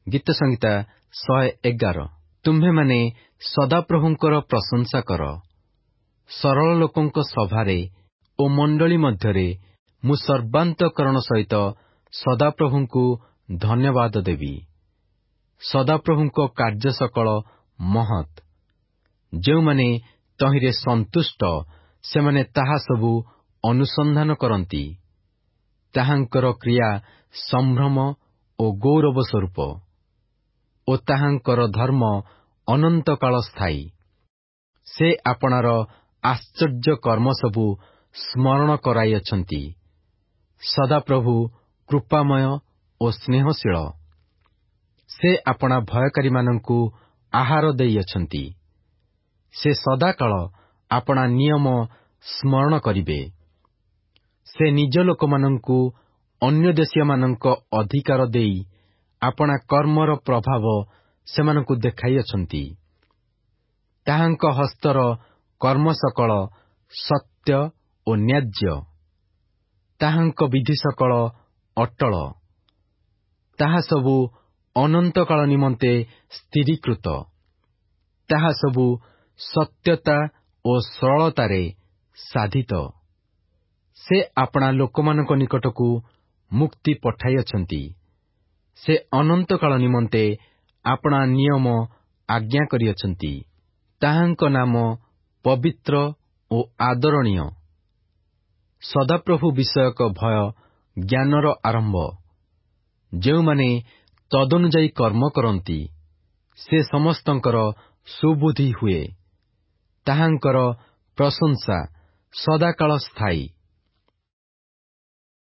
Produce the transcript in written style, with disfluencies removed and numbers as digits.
ଗୀତ ସଂହିତା 111। ତୁମ୍ଭେମାନେ ସଦାପ୍ରଭୁଙ୍କର ପ୍ରଶଂସା କର। ସରଳ ଲୋକଙ୍କ ସଭାରେ ଓ ମଣ୍ଡଳୀ ମଧ୍ୟରେ ମୁଁ ସର୍ବାନ୍ତଃକରଣ ସହିତ ସଦାପ୍ରଭୁଙ୍କୁ ଧନ୍ୟବାଦ ଦେବି। ସଦାପ୍ରଭୁଙ୍କ କାର୍ଯ୍ୟ ସକଳ ମହତ୍। ଯେଉଁମାନେ ତହିଁରେ ସନ୍ତୁଷ୍ଟ ସେମାନେ ତାହା ସବୁ ଅନୁସନ୍ଧାନ କରନ୍ତି। ତାହାଙ୍କର କ୍ରିୟା ସମ୍ଭ୍ରମ ଓ ଗୌରବ ସ୍ୱରୂପ ଓ ତାହାଙ୍କର ଧର୍ମ ଅନନ୍ତକାଳ ସ୍ଥାୟୀ। ସେ ଆପଣାର ଆଶ୍ଚର୍ଯ୍ୟ କର୍ମ ସବୁ ସ୍ମରଣ କରାଇଅଛନ୍ତି। ସଦାପ୍ରଭୁ କୃପାମୟ ଓ ସ୍ନେହଶୀଳ। ସେ ଆପଣା ଭୟକାରୀମାନଙ୍କୁ ଆହାର ଦେଇଅଛନ୍ତି। ସେ ସଦାକାଳ ଆପଣା ନିୟମ ସ୍ମରଣ କରିବେ। ସେ ନିଜ ଲୋକମାନଙ୍କୁ ଅନ୍ୟ ଦେଶୀୟମାନଙ୍କ ଅଧିକାର ଦେଇ ଆପଣା କର୍ମର ପ୍ରଭାବ ସେମାନଙ୍କୁ ଦେଖାଇଅଛନ୍ତି। ତାହାଙ୍କ ହସ୍ତର କର୍ମ ସକଳ ସତ୍ୟ ଓ ନ୍ୟାଯ୍ୟ। ତାହାଙ୍କ ବିଧି ସକଳ ଅଟଳ। ତାହା ସବୁ ଅନନ୍ତକାଳ ନିମନ୍ତେ ସ୍ଥିରୀକୃତ। ତାହା ସବୁ ସତ୍ୟତା ଓ ସରଳତାରେ ସାଧିତ। ସେ ଆପଣା ଲୋକମାନଙ୍କ ନିକଟକୁ ମୁକ୍ତି ପଠାଇଅଛନ୍ତି। ସେ ଅନନ୍ତକାଳ ନିମନ୍ତେ ଆପଣା ନିୟମ ଆଜ୍ଞା କରିଅଛନ୍ତି। ତାହାଙ୍କ ନାମ ପବିତ୍ର ଓ ଆଦରଣୀୟ। ସଦାପ୍ରଭୁ ବିଷୟକ ଭୟ ଜ୍ଞାନର ଆରମ୍ଭ। ଯେଉଁମାନେ ତଦନୁଯାୟୀ କର୍ମ କରନ୍ତି ସେ ସମସ୍ତଙ୍କର ସୁବୁଦ୍ଧି ହୁଏ। ତାହାଙ୍କର ପ୍ରଶଂସା ସଦାକାଳ ସ୍ଥାୟୀ।